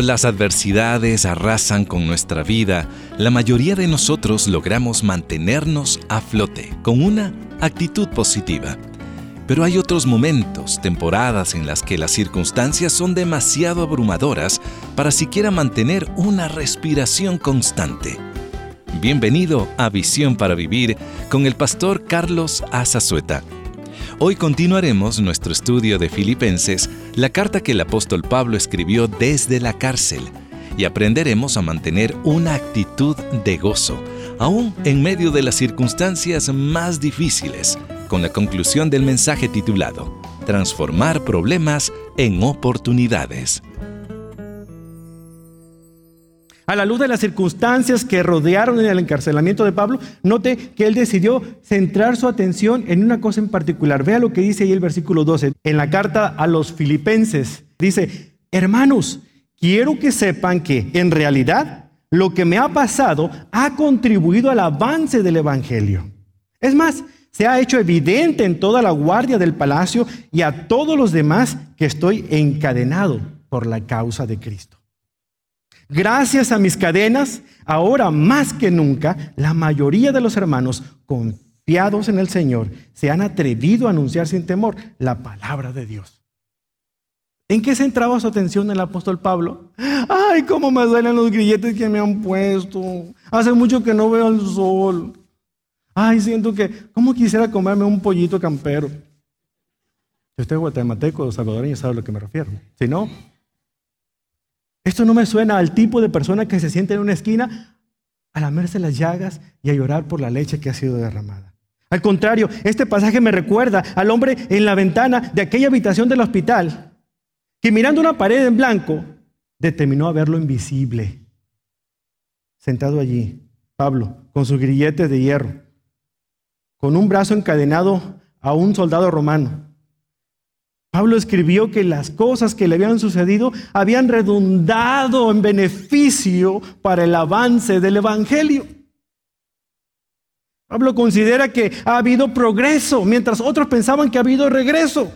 las adversidades arrasan con nuestra vida, la mayoría de nosotros logramos mantenernos a flote con una actitud positiva. Pero hay otros momentos, temporadas en las que las circunstancias son demasiado abrumadoras para siquiera mantener una respiración constante. Bienvenido a Visión para Vivir con el pastor Carlos Azazueta. Hoy continuaremos nuestro estudio de Filipenses, la carta que el apóstol Pablo escribió desde la cárcel, y aprenderemos a mantener una actitud de gozo, aún en medio de las circunstancias más difíciles, con la conclusión del mensaje titulado Transformar problemas en oportunidades. A la luz de las circunstancias que rodearon el encarcelamiento de Pablo, note que él decidió centrar su atención en una cosa en particular. Vea lo que dice ahí el versículo 12. En la carta a los Filipenses dice: hermanos, quiero que sepan que en realidad lo que me ha pasado ha contribuido al avance del evangelio. Es más, se ha hecho evidente en toda la guardia del palacio y a todos los demás que estoy encadenado por la causa de Cristo. Gracias a mis cadenas, ahora más que nunca, la mayoría de los hermanos confiados en el Señor se han atrevido a anunciar sin temor la palabra de Dios. ¿En qué centraba su atención el apóstol Pablo? ¡Ay, cómo me duelen los grilletes que me han puesto! Hace mucho que no veo el sol. ¡Ay, siento que... ¿Cómo quisiera comerme un pollito campero? Si usted es guatemalteco o salvadoreño, sabe a lo que me refiero. Si no... Esto no me suena al tipo de persona que se siente en una esquina a lamerse las llagas y a llorar por la leche que ha sido derramada. Al contrario, este pasaje me recuerda al hombre en la ventana de aquella habitación del hospital que, mirando una pared en blanco, determinó a ver lo invisible. Sentado allí, Pablo, con sus grilletes de hierro, con un brazo encadenado a un soldado romano. Pablo escribió que las cosas que le habían sucedido habían redundado en beneficio para el avance del evangelio. Pablo considera que ha habido progreso, mientras otros pensaban que ha habido regreso.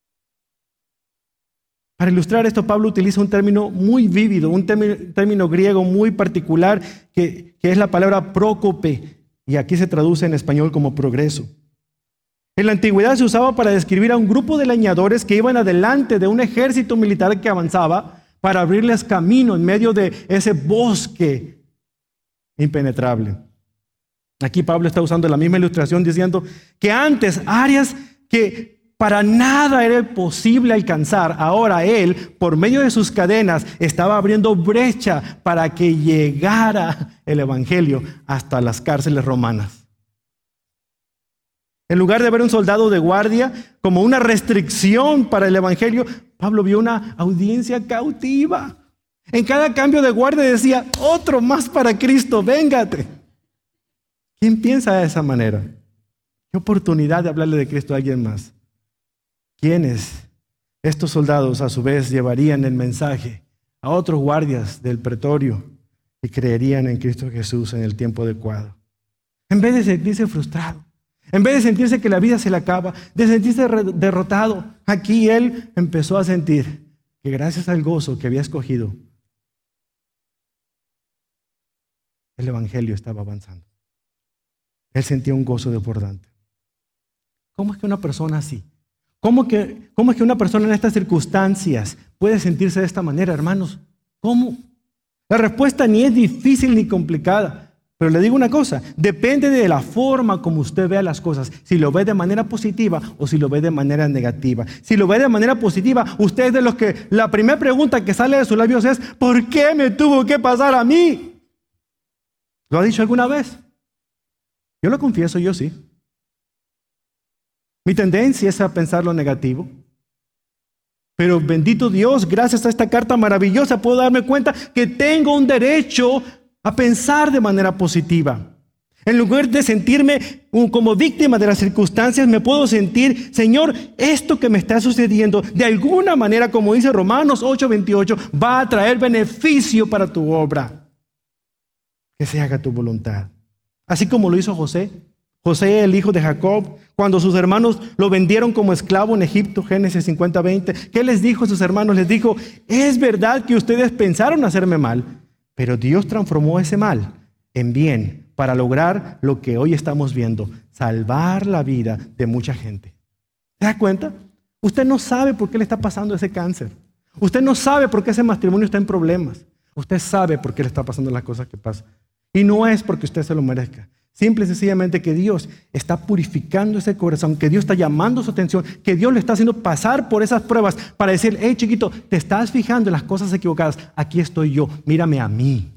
Para ilustrar esto, Pablo utiliza un término muy vívido, un término griego muy particular, que es la palabra prócope, y aquí se traduce en español como progreso. En la antigüedad se usaba para describir a un grupo de leñadores que iban adelante de un ejército militar que avanzaba para abrirles camino en medio de ese bosque impenetrable. Aquí Pablo está usando la misma ilustración diciendo que antes áreas que para nada era posible alcanzar, ahora él, por medio de sus cadenas, estaba abriendo brecha para que llegara el evangelio hasta las cárceles romanas. En lugar de ver un soldado de guardia como una restricción para el evangelio, Pablo vio una audiencia cautiva. En cada cambio de guardia decía: otro más para Cristo, véngate. ¿Quién piensa de esa manera? ¿Qué oportunidad de hablarle de Cristo a alguien más? ¿Quiénes? Estos soldados a su vez llevarían el mensaje a otros guardias del pretorio y creerían en Cristo Jesús en el tiempo adecuado. En vez de sentirse frustrado, en vez de sentirse que la vida se le acaba, de sentirse derrotado, aquí él empezó a sentir que gracias al gozo que había escogido, el evangelio estaba avanzando. Él sentía un gozo desbordante. ¿Cómo es que una persona así? ¿Cómo es que una persona en estas circunstancias puede sentirse de esta manera, hermanos? ¿Cómo? La respuesta ni es difícil ni complicada. Pero le digo una cosa, depende de la forma como usted vea las cosas, si lo ve de manera positiva o si lo ve de manera negativa. Si lo ve de manera positiva, usted es de los que la primera pregunta que sale de sus labios es: ¿por qué me tuvo que pasar a mí? ¿Lo ha dicho alguna vez? Yo lo confieso, yo sí. Mi tendencia es a pensar lo negativo. Pero bendito Dios, gracias a esta carta maravillosa puedo darme cuenta que tengo un derecho a pensar de manera positiva. En lugar de sentirme como víctima de las circunstancias, me puedo sentir: Señor, esto que me está sucediendo, de alguna manera, como dice Romanos 8:28, va a traer beneficio para tu obra. Que se haga tu voluntad. Así como lo hizo José José, el hijo de Jacob, cuando sus hermanos lo vendieron como esclavo en Egipto, Génesis 50:20, ¿qué les dijo a sus hermanos? Les dijo, es verdad que ustedes pensaron hacerme mal, pero Dios transformó ese mal en bien para lograr lo que hoy estamos viendo, salvar la vida de mucha gente. ¿Se da cuenta? Usted no sabe por qué le está pasando ese cáncer. Usted no sabe por qué ese matrimonio está en problemas. Usted sabe por qué le está pasando las cosas que pasan. Y no es porque usted se lo merezca. Simple y sencillamente que Dios está purificando ese corazón, que Dios está llamando su atención, que Dios le está haciendo pasar por esas pruebas para decir, hey chiquito, te estás fijando en las cosas equivocadas. Aquí estoy yo, mírame a mí.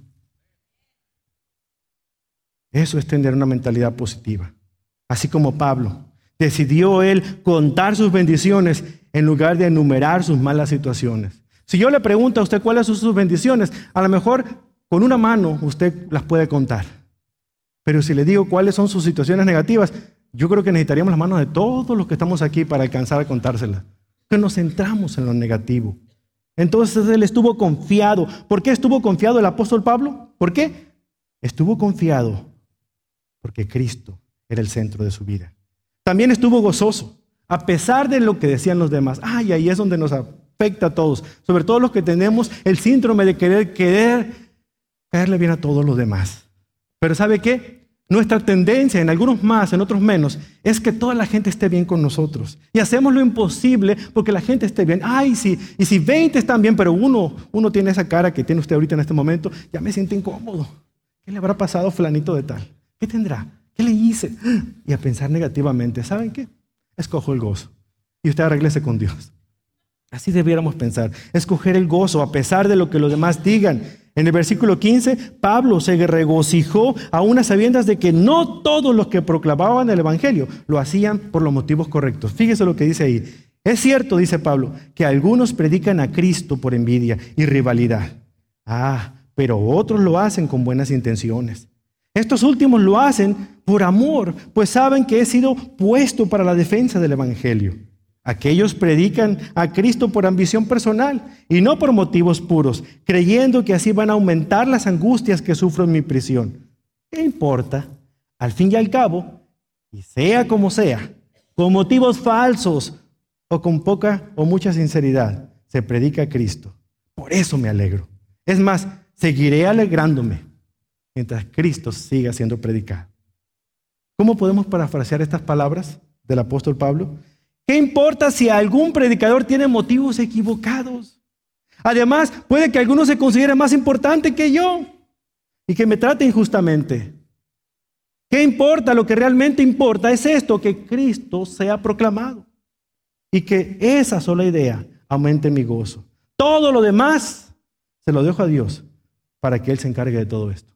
Eso es tener una mentalidad positiva. Así como Pablo, decidió él contar sus bendiciones en lugar de enumerar sus malas situaciones. Si yo le pregunto a usted cuáles son sus bendiciones, a lo mejor con una mano usted las puede contar. Pero si le digo cuáles son sus situaciones negativas, yo creo que necesitaríamos las manos de todos los que estamos aquí para alcanzar a contárselas. Que nos centramos en lo negativo. Entonces él estuvo confiado. ¿Por qué estuvo confiado el apóstol Pablo? ¿Por qué? Estuvo confiado porque Cristo era el centro de su vida. También estuvo gozoso, a pesar de lo que decían los demás. Ay, ahí es donde nos afecta a todos, sobre todo los que tenemos el síndrome de querer caerle bien a todos los demás. Pero ¿sabe qué? Nuestra tendencia, en algunos más, en otros menos, es que toda la gente esté bien con nosotros. Y hacemos lo imposible porque la gente esté bien. Ay, sí, y si 20 están bien, pero uno tiene esa cara que tiene usted ahorita en este momento, ya me siento incómodo. ¿Qué le habrá pasado a fulanito de tal? ¿Qué tendrá? ¿Qué le hice? Y a pensar negativamente. ¿Saben qué? Escojo el gozo. Y usted arréglese con Dios. Así debiéramos pensar. Escoger el gozo a pesar de lo que los demás digan. En el versículo 15, Pablo se regocijó a unas sabiendas de que no todos los que proclamaban el evangelio lo hacían por los motivos correctos. Fíjese lo que dice ahí. Es cierto, dice Pablo, que algunos predican a Cristo por envidia y rivalidad. Pero otros lo hacen con buenas intenciones. Estos últimos lo hacen por amor, pues saben que he sido puesto para la defensa del evangelio. Aquellos predican a Cristo por ambición personal y no por motivos puros, creyendo que así van a aumentar las angustias que sufro en mi prisión. ¿Qué importa? Al fin y al cabo, y sea como sea, con motivos falsos o con poca o mucha sinceridad, se predica a Cristo. Por eso me alegro. Es más, seguiré alegrándome mientras Cristo siga siendo predicado. ¿Cómo podemos parafrasear estas palabras del apóstol Pablo? ¿Qué importa si algún predicador tiene motivos equivocados? Además, puede que alguno se considere más importante que yo y que me trate injustamente. ¿Qué importa? Lo que realmente importa es esto, que Cristo sea proclamado y que esa sola idea aumente mi gozo. Todo lo demás se lo dejo a Dios para que Él se encargue de todo esto.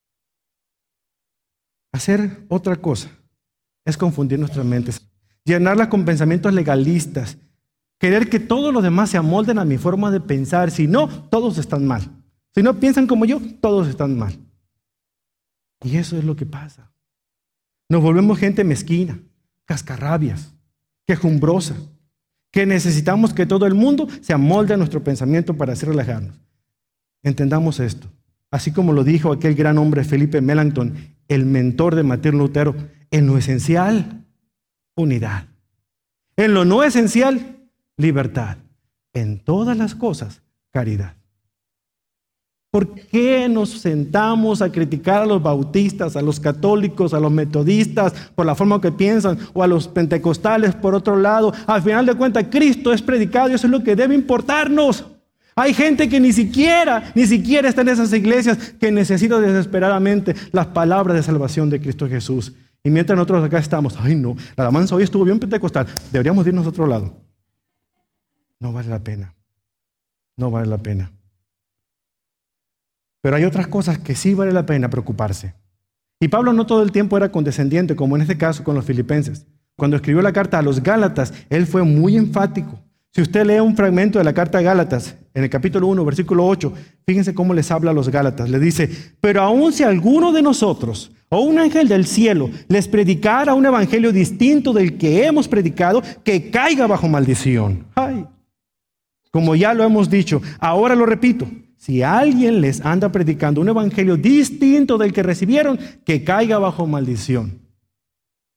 Hacer otra cosa es confundir nuestras mentes, llenarlas con pensamientos legalistas, querer que todos los demás se amolden a mi forma de pensar. Si no, todos están mal. Si no piensan como yo, todos están mal. Y eso es lo que pasa. Nos volvemos gente mezquina, cascarrabias, quejumbrosa, que necesitamos que todo el mundo se amolde a nuestro pensamiento para así relajarnos. Entendamos esto. Así como lo dijo aquel gran hombre Felipe Melanchthon, el mentor de Martín Lutero, en lo esencial, unidad. En lo no esencial, libertad. En todas las cosas, caridad. ¿Por qué nos sentamos a criticar a los bautistas, a los católicos, a los metodistas por la forma que piensan, o a los pentecostales por otro lado? Al final de cuentas, Cristo es predicado y eso es lo que debe importarnos. Hay gente que ni siquiera está en esas iglesias, que necesita desesperadamente las palabras de salvación de Cristo Jesús. Y mientras nosotros acá estamos, ay no, la alabanza hoy estuvo bien pentecostal, deberíamos irnos a otro lado. No vale la pena. No vale la pena. Pero hay otras cosas que sí vale la pena preocuparse. Y Pablo no todo el tiempo era condescendiente, como en este caso con los filipenses. Cuando escribió la carta a los Gálatas, él fue muy enfático. Si usted lee un fragmento de la carta a Gálatas, en el capítulo 1, versículo 8, fíjense cómo les habla a los Gálatas. Le dice, pero aun si alguno de nosotros o un ángel del cielo les predicara un evangelio distinto del que hemos predicado, que caiga bajo maldición. Ay, como ya lo hemos dicho, ahora lo repito, si alguien les anda predicando un evangelio distinto del que recibieron, que caiga bajo maldición.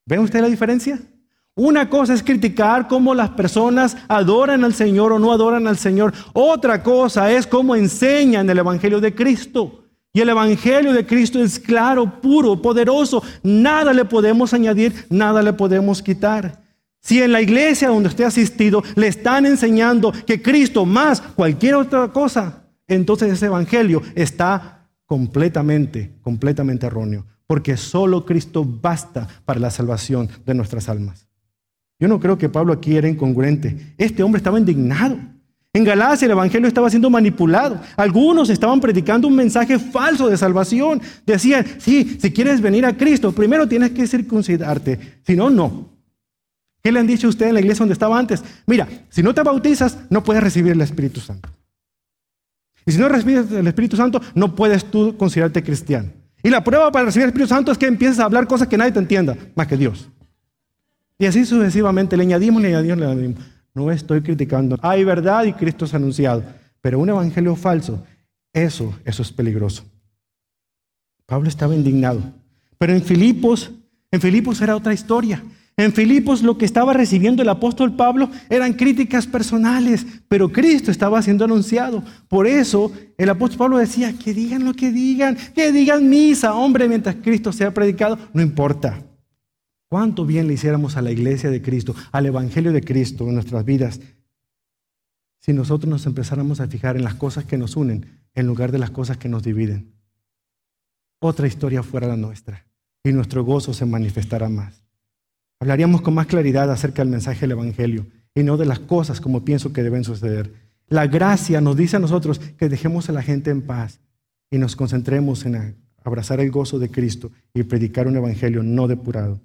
¿Ven ustedes la diferencia? Una cosa es criticar cómo las personas adoran al Señor o no adoran al Señor. Otra cosa es cómo enseñan el Evangelio de Cristo. Y el Evangelio de Cristo es claro, puro, poderoso. Nada le podemos añadir, nada le podemos quitar. Si en la iglesia donde usted ha asistido le están enseñando que Cristo más cualquier otra cosa, entonces ese Evangelio está completamente erróneo. Porque solo Cristo basta para la salvación de nuestras almas. Yo no creo que Pablo aquí era incongruente. Este hombre estaba indignado. En Galacia el evangelio estaba siendo manipulado. Algunos estaban predicando un mensaje falso de salvación. Decían, sí, si quieres venir a Cristo, primero tienes que circuncidarte. Si no, no. ¿Qué le han dicho a usted en la iglesia donde estaba antes? Mira, si no te bautizas, no puedes recibir el Espíritu Santo. Y si no recibes el Espíritu Santo, no puedes tú considerarte cristiano. Y la prueba para recibir el Espíritu Santo es que empieces a hablar cosas que nadie te entienda, más que Dios. Y así sucesivamente, le añadimos. No estoy criticando. Hay verdad y Cristo es anunciado. Pero un evangelio falso, eso es peligroso. Pablo estaba indignado. Pero en Filipos era otra historia. En Filipos lo que estaba recibiendo el apóstol Pablo eran críticas personales, pero Cristo estaba siendo anunciado. Por eso el apóstol Pablo decía, que digan lo que digan misa, hombre, mientras Cristo sea predicado, no importa. Cuánto bien le hiciéramos a la iglesia de Cristo, al evangelio de Cristo en nuestras vidas, si nosotros nos empezáramos a fijar en las cosas que nos unen en lugar de las cosas que nos dividen. Otra historia fuera la nuestra y nuestro gozo se manifestará más. Hablaríamos con más claridad acerca del mensaje del evangelio y no de las cosas como pienso que deben suceder. La gracia nos dice a nosotros que dejemos a la gente en paz y nos concentremos en abrazar el gozo de Cristo y predicar un evangelio no depurado.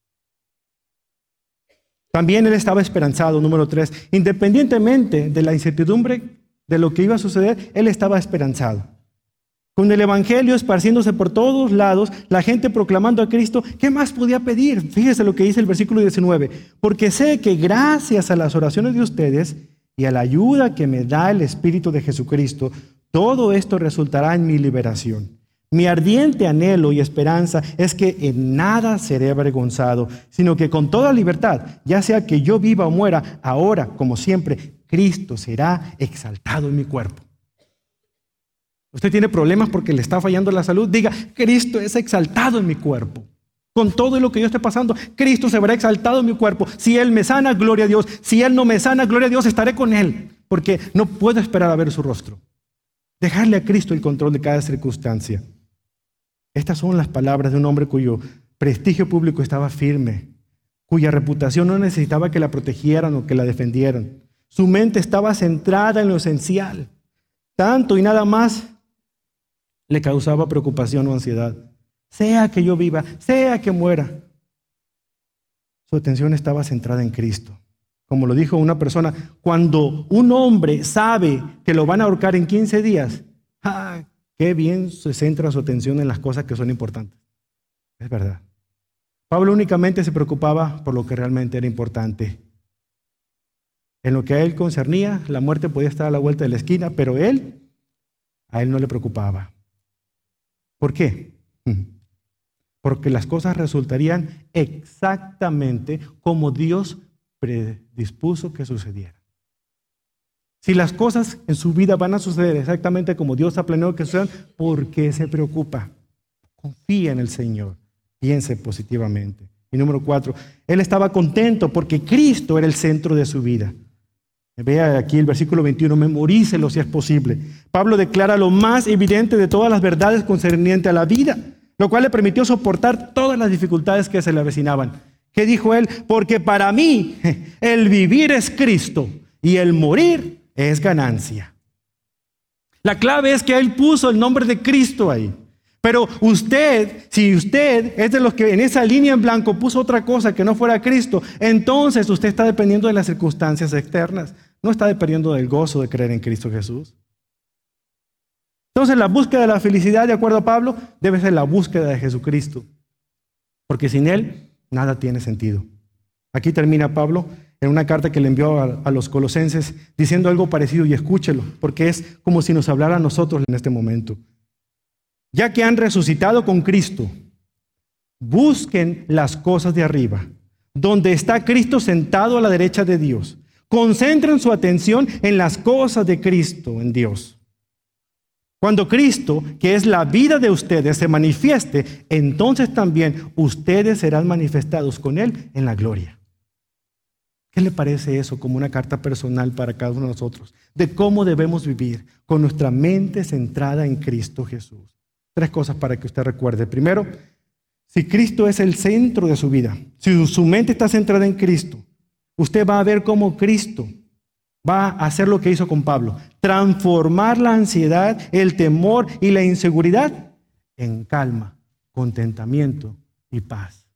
También él estaba esperanzado, número 3. Independientemente de la incertidumbre de lo que iba a suceder, él estaba esperanzado. Con el evangelio esparciéndose por todos lados, la gente proclamando a Cristo, ¿qué más podía pedir? Fíjese lo que dice el versículo 19. Porque sé que gracias a las oraciones de ustedes y a la ayuda que me da el Espíritu de Jesucristo, todo esto resultará en mi liberación. Mi ardiente anhelo y esperanza es que en nada seré avergonzado, sino que con toda libertad, ya sea que yo viva o muera, ahora, como siempre, Cristo será exaltado en mi cuerpo. Usted tiene problemas porque le está fallando la salud, diga, Cristo es exaltado en mi cuerpo. Con todo lo que yo esté pasando, Cristo se verá exaltado en mi cuerpo. Si Él me sana, gloria a Dios. Si Él no me sana, gloria a Dios, estaré con Él. Porque no puedo esperar a ver su rostro. Dejarle a Cristo el control de cada circunstancia. Estas son las palabras de un hombre cuyo prestigio público estaba firme, cuya reputación no necesitaba que la protegieran o que la defendieran. Su mente estaba centrada en lo esencial. Tanto y nada más le causaba preocupación o ansiedad. Sea que yo viva, sea que muera. Su atención estaba centrada en Cristo. Como lo dijo una persona, cuando un hombre sabe que lo van a ahorcar en 15 días, qué bien se centra su atención en las cosas que son importantes. Es verdad. Pablo únicamente se preocupaba por lo que realmente era importante. En lo que a él concernía, la muerte podía estar a la vuelta de la esquina, pero a él no le preocupaba. ¿Por qué? Porque las cosas resultarían exactamente como Dios predispuso que sucedieran. Si las cosas en su vida van a suceder exactamente como Dios ha planeado que sucedan, ¿por qué se preocupa? Confía en el Señor, piense positivamente. Y número 4, él estaba contento porque Cristo era el centro de su vida. Vea aquí el versículo 21, memorícelo si es posible. Pablo declara lo más evidente de todas las verdades concernientes a la vida, lo cual le permitió soportar todas las dificultades que se le avecinaban. ¿Qué dijo él? Porque para mí el vivir es Cristo y el morir es ganancia. La clave es que él puso el nombre de Cristo ahí. Pero si usted es de los que en esa línea en blanco puso otra cosa que no fuera Cristo, entonces usted está dependiendo de las circunstancias externas. No está dependiendo del gozo de creer en Cristo Jesús. Entonces la búsqueda de la felicidad, de acuerdo a Pablo, debe ser la búsqueda de Jesucristo. Porque sin Él, nada tiene sentido. Aquí termina Pablo en una carta que le envió a los colosenses diciendo algo parecido, y escúchelo, porque es como si nos hablara a nosotros en este momento. Ya que han resucitado con Cristo, Busquen las cosas de arriba, donde está Cristo sentado a la derecha de Dios. Concentren su atención en las cosas de Cristo, en Dios. Cuando Cristo, que es la vida de ustedes, se manifieste, entonces también ustedes serán manifestados con Él en la gloria. ¿Qué le parece eso como una carta personal para cada uno de nosotros? De cómo debemos vivir con nuestra mente centrada en Cristo Jesús. 3 cosas para que usted recuerde. Primero, si Cristo es el centro de su vida, si su mente está centrada en Cristo, usted va a ver cómo Cristo va a hacer lo que hizo con Pablo, transformar la ansiedad, el temor y la inseguridad en calma, contentamiento y paz.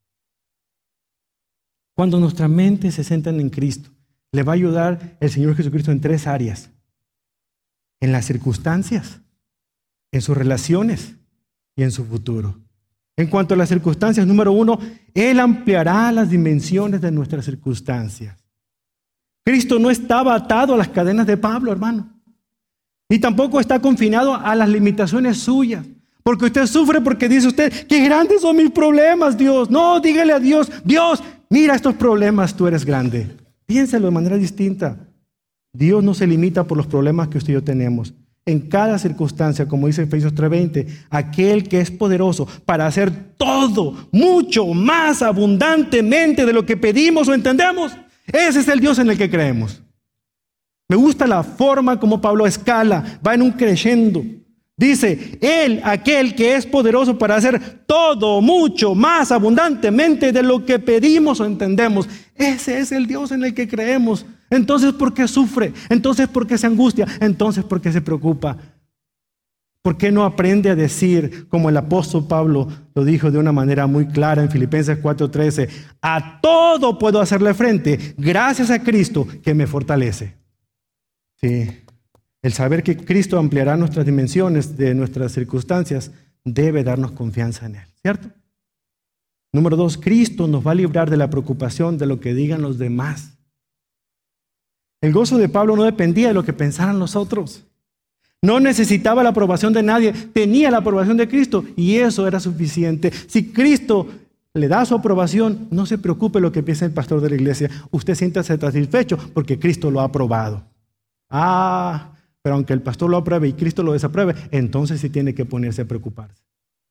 Cuando nuestra mente se centra en Cristo, le va a ayudar el Señor Jesucristo en 3 áreas: en las circunstancias, en sus relaciones y en su futuro. En cuanto a las circunstancias, número 1, Él ampliará las dimensiones de nuestras circunstancias. Cristo no estaba atado a las cadenas de Pablo, hermano. Ni tampoco está confinado a las limitaciones suyas. Porque usted sufre porque dice usted, qué grandes son mis problemas, Dios. No, dígale a Dios, Dios, mira estos problemas, tú eres grande. Piénselo de manera distinta. Dios no se limita por los problemas que usted y yo tenemos. En cada circunstancia, como dice Efesios 3:20, aquel que es poderoso para hacer todo, mucho más abundantemente de lo que pedimos o entendemos. Ese es el Dios en el que creemos. Me gusta la forma como Pablo escala, va en un crescendo. Dice, Él, aquel que es poderoso para hacer todo, mucho más abundantemente de lo que pedimos o entendemos. Ese es el Dios en el que creemos. Entonces, ¿por qué sufre? Entonces, ¿por qué se angustia? Entonces, ¿por qué se preocupa? ¿Por qué no aprende a decir, como el apóstol Pablo lo dijo de una manera muy clara en Filipenses 4:13, a todo puedo hacerle frente gracias a Cristo que me fortalece? Sí, el saber que Cristo ampliará nuestras dimensiones de nuestras circunstancias debe darnos confianza en Él, ¿cierto? Número 2, Cristo nos va a librar de la preocupación de lo que digan los demás. El gozo de Pablo no dependía de lo que pensaran los otros. No necesitaba la aprobación de nadie, tenía la aprobación de Cristo y eso era suficiente. Si Cristo le da su aprobación, no se preocupe lo que piensa el pastor de la iglesia. Usted siéntase satisfecho porque Cristo lo ha aprobado. Pero aunque el pastor lo apruebe y Cristo lo desapruebe, entonces sí tiene que ponerse a preocuparse.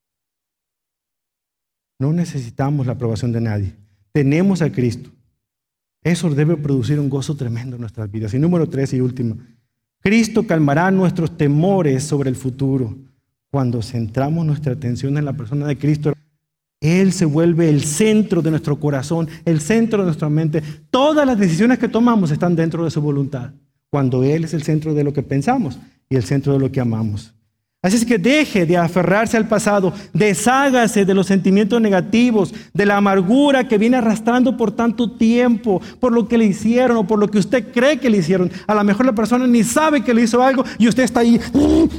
No necesitamos la aprobación de nadie. Tenemos a Cristo. Eso debe producir un gozo tremendo en nuestras vidas. Y número 3 y último, Cristo calmará nuestros temores sobre el futuro. Cuando centramos nuestra atención en la persona de Cristo, Él se vuelve el centro de nuestro corazón, el centro de nuestra mente. Todas las decisiones que tomamos están dentro de su voluntad, cuando Él es el centro de lo que pensamos y el centro de lo que amamos. Así es que deje de aferrarse al pasado, deshágase de los sentimientos negativos, de la amargura que viene arrastrando por tanto tiempo, por lo que le hicieron o por lo que usted cree que le hicieron. A lo mejor la persona ni sabe que le hizo algo y usted está ahí.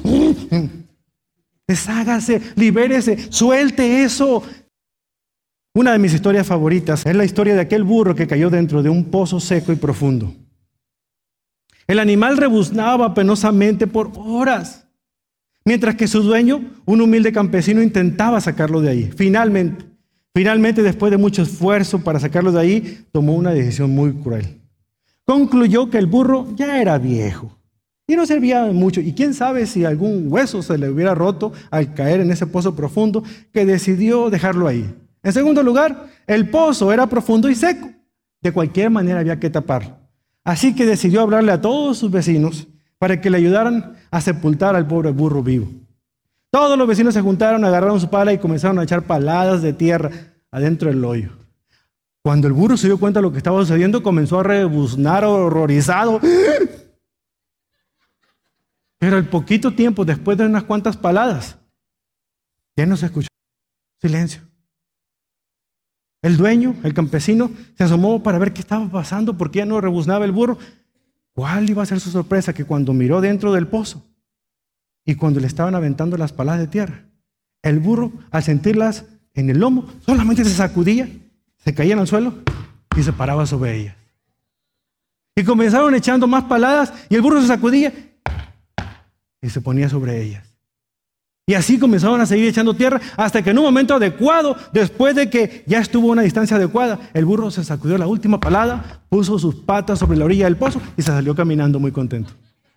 Deshágase, libérese, suelte eso. Una de mis historias favoritas es la historia de aquel burro que cayó dentro de un pozo seco y profundo. El animal rebuznaba penosamente por horas, mientras que su dueño, un humilde campesino, intentaba sacarlo de ahí. Finalmente, después de mucho esfuerzo para sacarlo de ahí, tomó una decisión muy cruel. Concluyó que el burro ya era viejo y no servía de mucho. Y quién sabe si algún hueso se le hubiera roto al caer en ese pozo profundo, que decidió dejarlo ahí. En segundo lugar, el pozo era profundo y seco. De cualquier manera había que taparlo. Así que decidió hablarle a todos sus vecinos para que le ayudaran a sepultar al pobre burro vivo. Todos los vecinos se juntaron, agarraron su pala y comenzaron a echar paladas de tierra adentro del hoyo. Cuando el burro se dio cuenta de lo que estaba sucediendo, comenzó a rebuznar horrorizado. Pero al poquito tiempo, después de unas cuantas paladas, ya no se escuchó. Silencio. El dueño, el campesino, se asomó para ver qué estaba pasando, porque ya no rebuznaba el burro. ¿Cuál iba a ser su sorpresa? Que cuando miró dentro del pozo y cuando le estaban aventando las paladas de tierra, el burro, al sentirlas en el lomo, solamente se sacudía, se caía al suelo y se paraba sobre ellas. Y comenzaron echando más paladas y el burro se sacudía y se ponía sobre ellas. Y así comenzaron a seguir echando tierra hasta que en un momento adecuado, después de que ya estuvo a una distancia adecuada, el burro se sacudió la última palada, puso sus patas sobre la orilla del pozo y se salió caminando muy contento.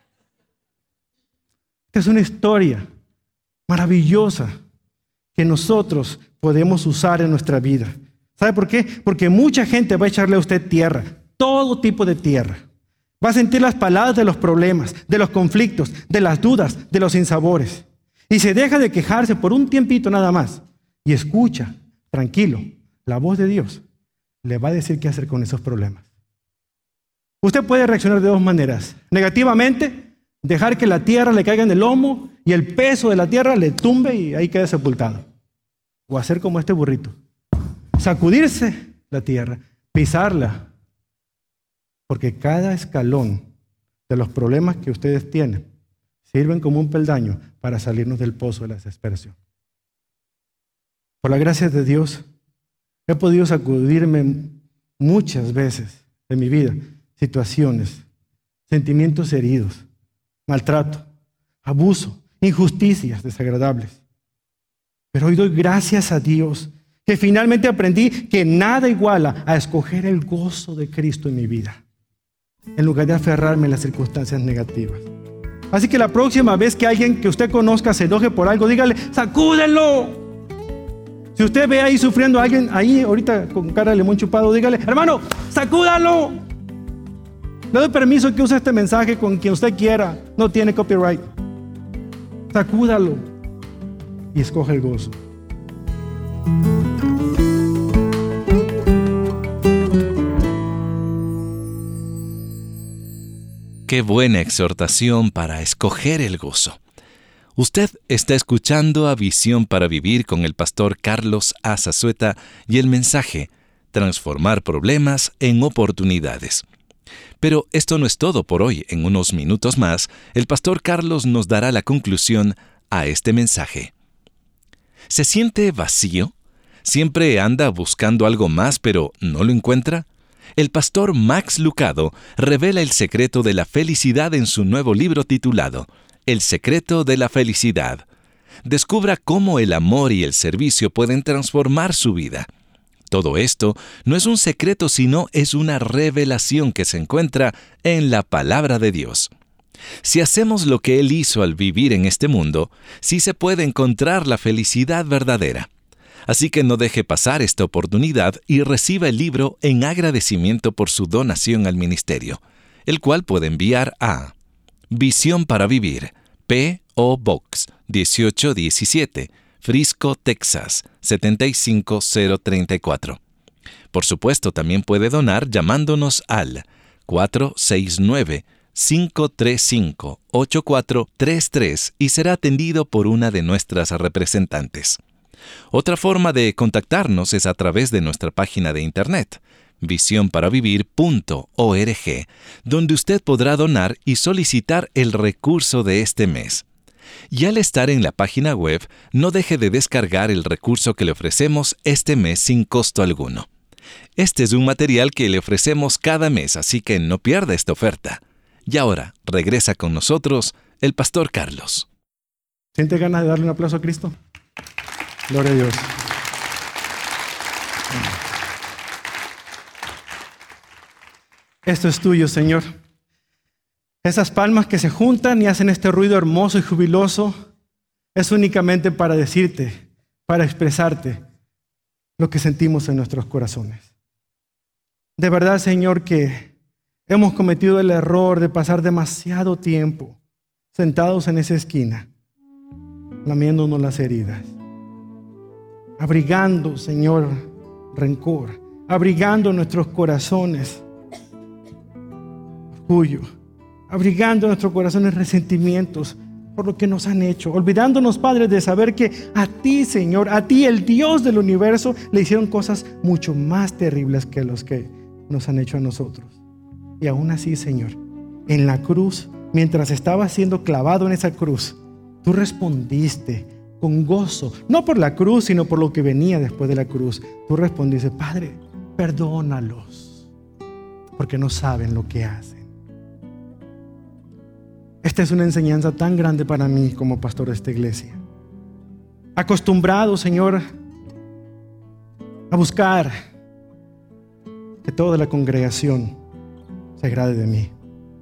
Esta es una historia maravillosa que nosotros podemos usar en nuestra vida. ¿Sabe por qué? Porque mucha gente va a echarle a usted tierra, todo tipo de tierra. Va a sentir las paladas de los problemas, de los conflictos, de las dudas, de los sinsabores. Y se deja de quejarse por un tiempito nada más y escucha, tranquilo, la voz de Dios le va a decir qué hacer con esos problemas. Usted puede reaccionar de dos maneras. Negativamente, dejar que la tierra le caiga en el lomo y el peso de la tierra le tumbe y ahí quede sepultado. O hacer como este burrito, sacudirse la tierra, pisarla, porque cada escalón de los problemas que ustedes tienen sirven como un peldaño para salirnos del pozo de la desesperación. Por la gracia de Dios, he podido sacudirme muchas veces en mi vida situaciones, sentimientos heridos, maltrato, abuso, injusticias desagradables. Pero hoy doy gracias a Dios que finalmente aprendí que nada iguala a escoger el gozo de Cristo en mi vida, en lugar de aferrarme a las circunstancias negativas. Así que la próxima vez que alguien que usted conozca se enoje por algo, dígale, sacúdelo. Si usted ve ahí sufriendo a alguien, ahí ahorita con cara de limón chupado, dígale, hermano, sacúdalo. Le doy permiso que use este mensaje con quien usted quiera, no tiene copyright. Sacúdalo y escoge el gozo. Qué buena exhortación para escoger el gozo. Usted está escuchando a Visión para Vivir con el pastor Carlos A. Zazueta y el mensaje, transformar problemas en oportunidades. Pero esto no es todo por hoy. En unos minutos más, el pastor Carlos nos dará la conclusión a este mensaje. ¿Se siente vacío? ¿Siempre anda buscando algo más pero no lo encuentra? El pastor Max Lucado revela el secreto de la felicidad en su nuevo libro titulado El secreto de la felicidad. Descubra cómo el amor y el servicio pueden transformar su vida. Todo esto no es un secreto, sino es una revelación que se encuentra en la palabra de Dios. Si hacemos lo que Él hizo al vivir en este mundo, sí se puede encontrar la felicidad verdadera. Así que no deje pasar esta oportunidad y reciba el libro en agradecimiento por su donación al ministerio, el cual puede enviar a Visión para Vivir, P.O. Box 1817, Frisco, Texas 75034. Por supuesto, también puede donar llamándonos al 469-535-8433 y será atendido por una de nuestras representantes. Otra forma de contactarnos es a través de nuestra página de internet, visionparavivir.org, donde usted podrá donar y solicitar el recurso de este mes. Y al estar en la página web, no deje de descargar el recurso que le ofrecemos este mes sin costo alguno. Este es un material que le ofrecemos cada mes, así que no pierda esta oferta. Y ahora, regresa con nosotros el pastor Carlos. ¿Siente ganas de darle un aplauso a Cristo? Gloria a Dios. Esto es tuyo, Señor. Esas palmas que se juntan y hacen este ruido hermoso y jubiloso es únicamente para decirte, para expresarte lo que sentimos en nuestros corazones. De verdad, Señor, que hemos cometido el error de pasar demasiado tiempo sentados en esa esquina, lamiéndonos las heridas, abrigando, Señor, rencor, abrigando nuestros corazones orgullo, abrigando nuestros corazones resentimientos por lo que nos han hecho, olvidándonos, Padre, de saber que a ti, Señor, a ti, el Dios del universo, le hicieron cosas mucho más terribles que los que nos han hecho a nosotros. Y aún así, Señor, en la cruz, mientras estaba siendo clavado en esa cruz, tú respondiste con gozo, no por la cruz, sino por lo que venía después de la cruz. Tú respondiste, Padre, perdónalos, porque no saben lo que hacen. Esta es una enseñanza tan grande para mí como pastor de esta iglesia. acostumbrado, Señor, a buscar que toda la congregación se agrade de mí.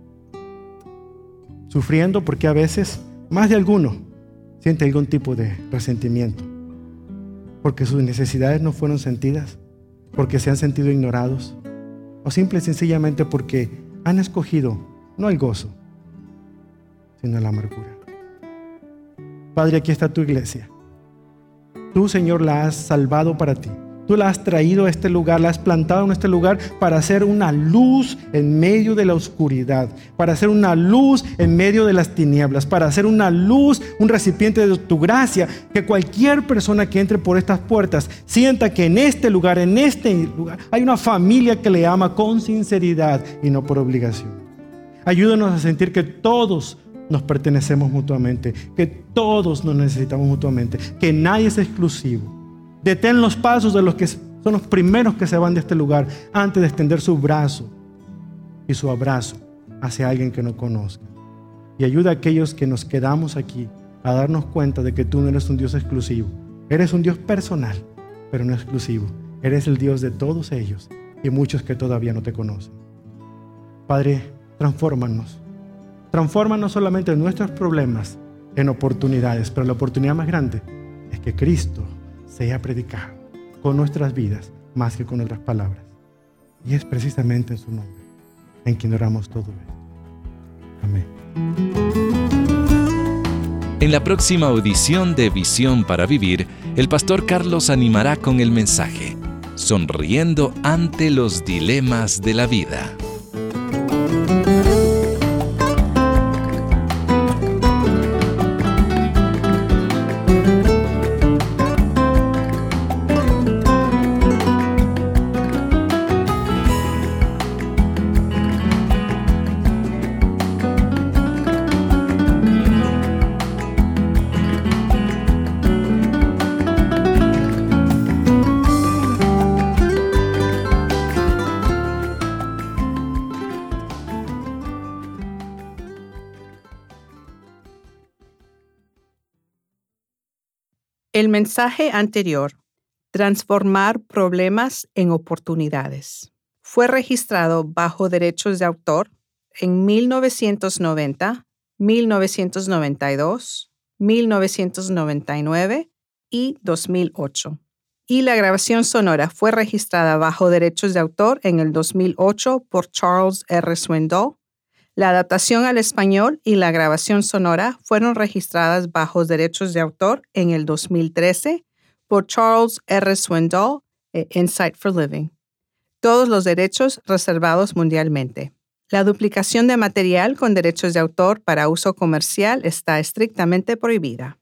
Sufriendo porque a veces, más de alguno, siente algún tipo de resentimiento. Porque sus necesidades no fueron sentidas, porque se han sentido ignorados, o simple y sencillamente porque han escogido no el gozo, sino la amargura. Padre, aquí está tu iglesia. Tú, Señor, la has salvado para ti. Tú la has traído a este lugar, la has plantado en este lugar para hacer una luz en medio de la oscuridad, para hacer una luz en medio de las tinieblas, para hacer una luz, un recipiente de tu gracia, que cualquier persona que entre por estas puertas sienta que en este lugar hay una familia que le ama con sinceridad y no por obligación. Ayúdanos a sentir que todos nos pertenecemos mutuamente, que todos nos necesitamos mutuamente, que nadie es exclusivo. Detén los pasos de los que son los primeros que se van de este lugar antes de extender su brazo y su abrazo hacia alguien que no conozca. Y ayuda a aquellos que nos quedamos aquí a darnos cuenta de que tú no eres un Dios exclusivo. Eres un Dios personal, pero no exclusivo. Eres el Dios de todos ellos y muchos que todavía no te conocen. Padre, transfórmanos. Transfórmanos solamente en nuestros problemas en oportunidades, pero la oportunidad más grande es que Cristo sea predicado con nuestras vidas más que con otras palabras. Y es precisamente en su nombre en quien oramos todo esto. Amén. En la próxima audición de Visión para Vivir, el pastor Carlos animará con el mensaje Sonriendo ante los dilemas de la vida. El mensaje anterior, transformar problemas en oportunidades, fue registrado bajo derechos de autor en 1990, 1992, 1999 y 2008. Y la grabación sonora fue registrada bajo derechos de autor en el 2008 por Charles R. Swindoll. La adaptación al español y la grabación sonora fueron registradas bajo derechos de autor en el 2013 por Charles R. Swindoll e Insight for Living. Todos los derechos reservados mundialmente. La duplicación de material con derechos de autor para uso comercial está estrictamente prohibida.